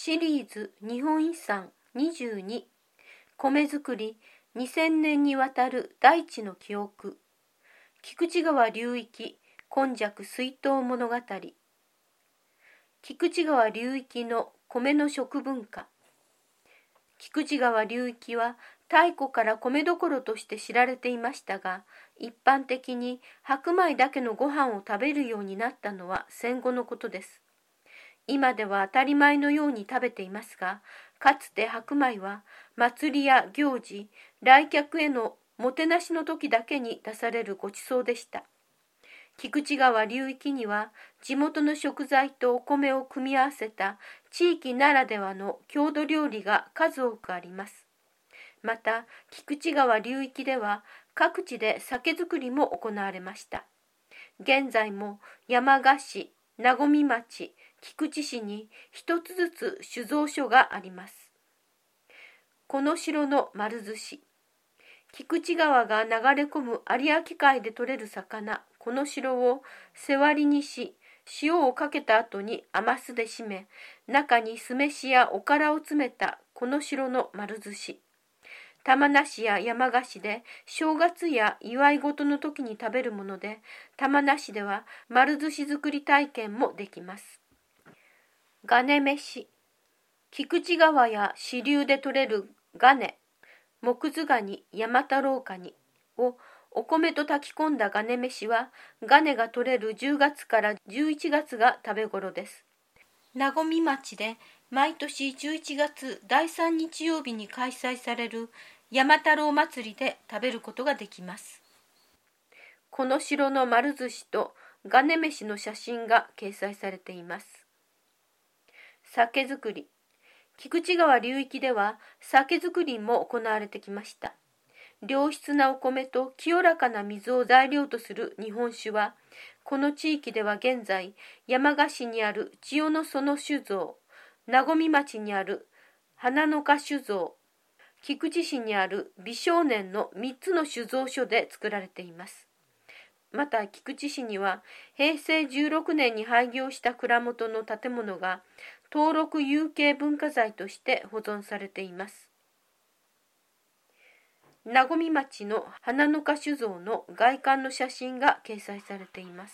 シリーズ日本遺産22米作り2000年にわたる大地の記憶菊池川流域今昔水稲物語菊池川流域の米の食文化菊池川流域は太古から米どころとして知られていましたが、一般的に白米だけのご飯を食べるようになったのは戦後のことです。今では当たり前のように食べていますが、かつて白米は祭りや行事、来客へのもてなしの時だけに出されるごちそうでした。菊池川流域には地元の食材とお米を組み合わせた地域ならではの郷土料理が数多くあります。また、菊池川流域では各地で酒造りも行われました。現在も山鹿市、和水町、菊池市に一つずつ酒造所があります。この城の丸寿司。菊池川が流れ込む有明海で取れる魚、この城を背割りにし、塩をかけた後に甘酢で締め、中に酢飯やおからを詰めたこの城の丸寿司。玉名市や山鹿市で正月や祝い事の時に食べるもので、玉名市では丸寿司作り体験もできます。がね飯。菊池川や支流で取れるがね、木津ガニ、ヤマタロウカニをお米と炊き込んだがね飯は、がねが取れる10月から11月が食べ頃です。和水町で毎年11月第3日曜日に開催される山太郎祭りで食べることができます。この城の丸寿司とがね飯の写真が掲載されています。酒造り。菊池川流域では酒造りも行われてきました。良質なお米と清らかな水を材料とする日本酒は、この地域では現在、山鹿市にある千代の園酒造、和水町にある花の花酒造、菊池市にある美少年の3つの酒造所で作られています。また菊池市には平成16年に廃業した蔵元の建物が登録有形文化財として保存されています。和水町の花の花酒造の外観の写真が掲載されています。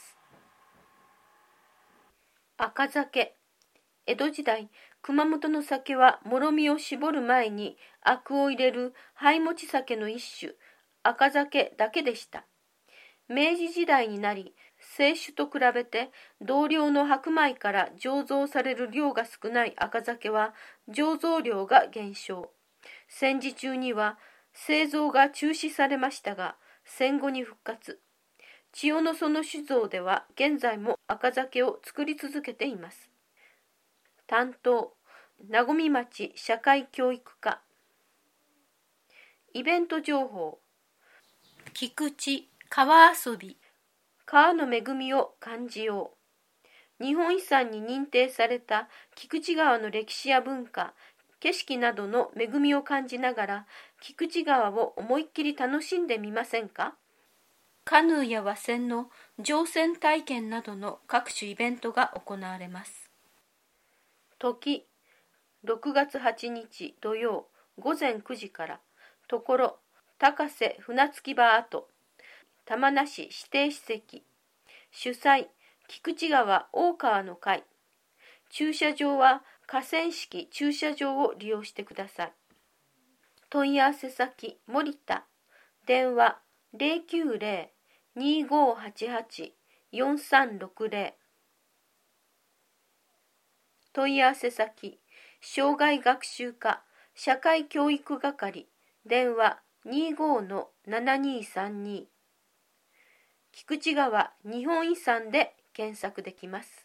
赤酒。江戸時代、熊本の酒はもろみを絞る前にアクを入れる灰持ち酒の一種、赤酒だけでした。明治時代になり、清酒と比べて同量の白米から醸造される量が少ない赤酒は醸造量が減少。戦時中には製造が中止されましたが、戦後に復活。千代の園酒造では現在も赤酒を作り続けています。担当、和水町社会教育課。イベント情報。菊池川遊び。川の恵みを感じよう。日本遺産に認定された菊池川の歴史や文化、景色などの恵みを感じながら菊池川を思いっきり楽しんでみませんか？カヌーや和船の乗船体験などの各種イベントが行われます。時、6月8日土曜午前9時から、ところ、高瀬船着き場跡、玉名市指定史跡、主催、菊池川大川の会、駐車場は河川敷駐車場を利用してください。問い合わせ先、森田、電話090-2588-4360。問い合わせ先、障害学習課社会教育係、電話25-7232。菊池川日本遺産で検索できます。